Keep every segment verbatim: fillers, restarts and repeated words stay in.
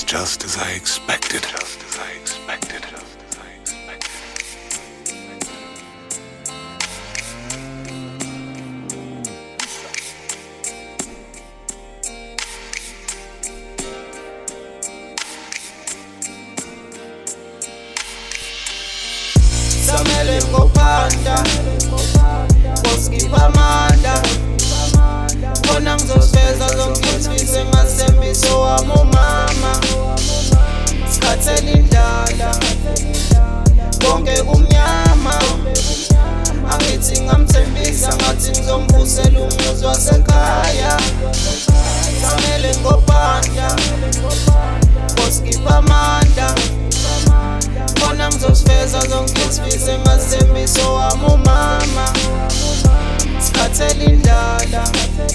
just as I expected. Just as I expected. Just as I expected. Samele ngophanda Koskipha amanda Khona ngizosifeza zonke izifise ngasembiso wami umama Sikhathele indlala Konke kumnyama Angithi ngamthembisa ngathi ngizombusela umuzi wasekhaya Samele ngophanda Koskipha amanda Khona ngizosifeza zonke izifise ngasembiso wami umama Sikhathele indlala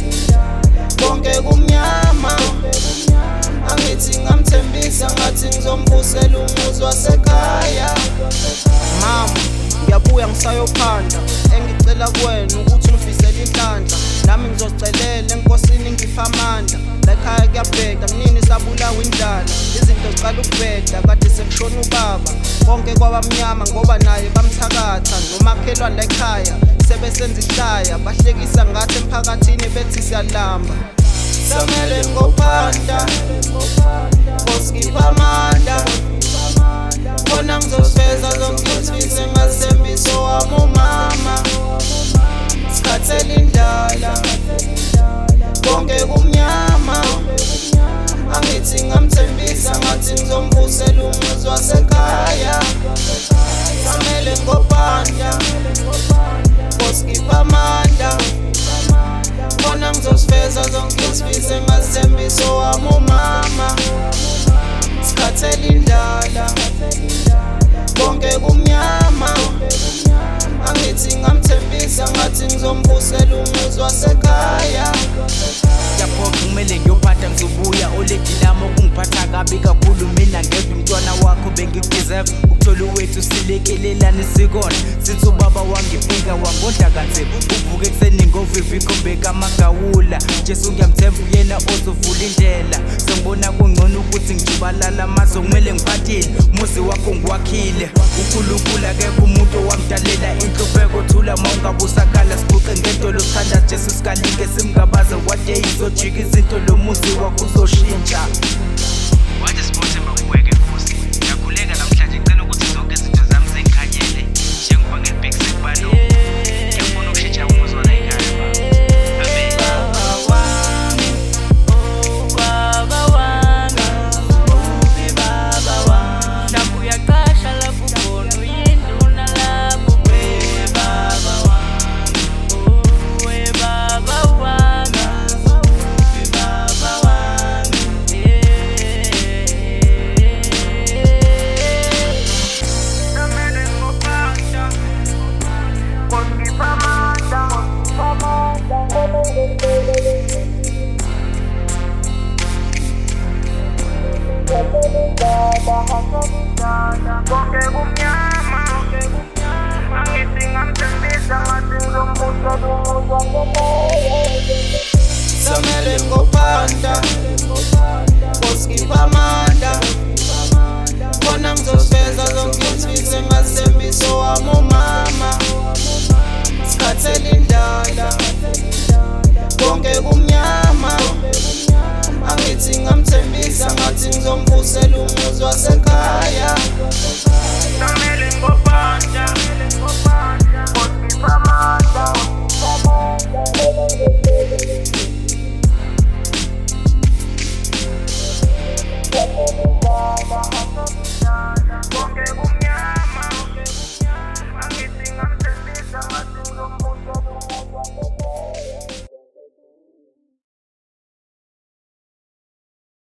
Konke kumnyama Angithi ngamthembisa ngathi ngizombusela umuzi wasekhaya Mama, ngiyabuya ngisayophanda Engicela kuwena ukuthi ungifisele inhlanhla Nami ngizocelela enkosini ngipha amandla Lekhaya kuyabheda kunini sabulawa indlala Izinto ziqala ukubheda kade sekushona ubaba Konke kwabamnyama ngoba naye bamthakatha Nomakhelwane lekhaya sebesenza ihlaya Bahlekisa ngathi emphakathini bethi siyalamba Samele ngophanda Koskipha amanda Khona ngizosifeza zonke izifise ngasembiso wami umama Sikhathele indlala Konke kumnyama Angithi ngamthembisa ngathi ngizombusela umuzi wasekhaya Samele ngophanda Koskipha amanda Khona ngizosifeza zonke izifise ngasembiso wami umama Sikhathele indlala Konke kumnyama Angithi ngamthembisa ngathi ngizombusela umuzi wasekhaya Yaphoqa kumele ngiyophatha ngizobuya oledi lami okungiphatha kabi kakhulu mina ngedwa umntwana wakho bengideserve ukuthola uwethu silekelelana isikona since ubaba wangifika wangodla kanzima uvuka ekuseni ngovivi khombeka amagawula Jesu ngiyamthemba uyena ozovula indlela sengibona kungcono ukuthi ngijubalala amazo kumele ngiphathile umuzi wakho ngiwakhile uNkulunkulu akekho umuntu owamdalela inhlupeko thula mawungabusakhala sibuke ngedolo sithanda Jesu sikalike simngabaza what day izojika izinto lo muzi wakho uzoshintsha Wathi sipothe makuweke Nkosi ngiyakhuleka namhlanje ngicela ukuthi zonke izinto zami zengikhanyele njengoba ngibhekise kubalo ngiyafuna ukushintsha umuzi wala ekhaya baba Amen Baba wami oh baba wami ubi baba wami Nabuya kasha lapho khona uyinduna lapho we baba wami oh we baba wami ubi baba wami Samele ngophanda Koskipha amanda Konke kumnyama Angithi ngamthembisa ngathi ngizombusela umuzi wasekhaya Samele ngophanda Koskipha amanda Khona ngizosifeza zonke izifise ngasembiso wami umama Sikhathele indlala Konke kumnyama